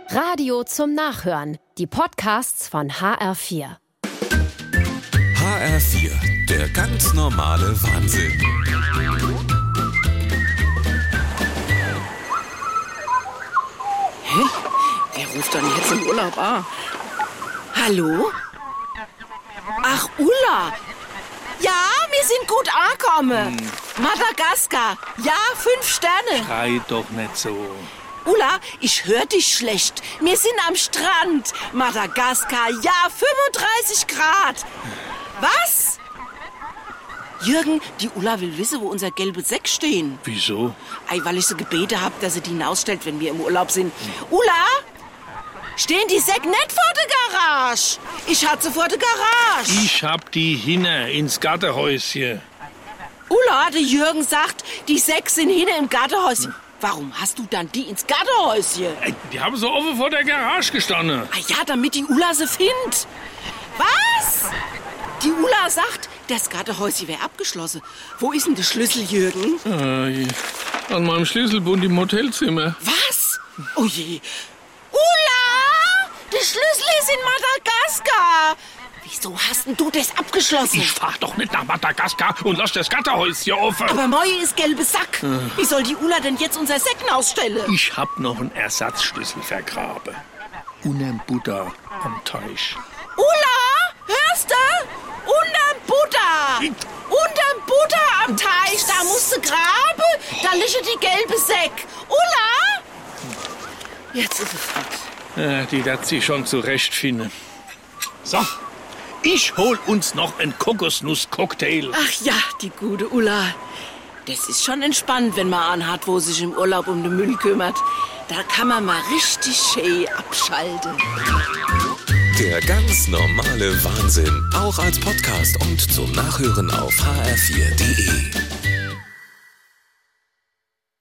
Radio zum Nachhören. Die Podcasts von HR4. HR4, der ganz normale Wahnsinn. Hä? Wer ruft dann jetzt im Urlaub an? Hallo? Ach, Ulla. Ja, wir sind gut angekommen. Madagaskar. Ja, 5 Sterne. Schrei doch nicht so. Ulla, ich hör dich schlecht. Wir sind am Strand. Madagaskar. Ja, 35 Grad. Was? Jürgen, die Ulla will wissen, wo unser gelbe Säck stehen. Wieso? Weil ich sie gebeten habe, dass sie die hinausstellt, wenn wir im Urlaub sind. Ulla? Stehen die Säck nicht vor der Garage? Ich hatte sie vor der Garage. Ich hab die hinne ins Gartenhäuschen. Ulla, der Jürgen sagt, die Säck sind hinne im Gartenhäuschen. Warum hast du dann die ins Gartenhäuschen? Die haben so offen vor der Garage gestanden. Ah ja, damit die Ulla sie findet. Was? Die Ulla sagt, das Gartenhäuschen wäre abgeschlossen. Wo ist denn der Schlüssel, Jürgen? An meinem Schlüsselbund im Hotelzimmer. Was? Oh je. Ulla! Der Schlüssel ist in Madagaskar. Wieso hast denn du das abgeschlossen? Ich fahr doch nicht nach Madagaskar und lass das Gartenhäuschen offen. Aber Moje ist gelbe Sack. Wie soll die Ulla denn jetzt unser Säcken ausstellen? Ich hab noch einen Ersatzschlüssel vergraben. Unterm Buddha am Teich. Ulla, hörst du? Unterm Buddha. Unterm Buddha am Teich. Da musst du graben. Da liegt die gelbe Säck. Ulla! Jetzt ist es gut. Die wird sich schon zurechtfinden. So, ich hol uns noch einen Kokosnuss-Cocktail. Ach ja, die gute Ulla. Das ist schon entspannt, wenn man einen hat, wo sich im Urlaub um den Müll kümmert. Da kann man mal richtig schön abschalten. Der ganz normale Wahnsinn, auch als Podcast und zum Nachhören auf hr4.de.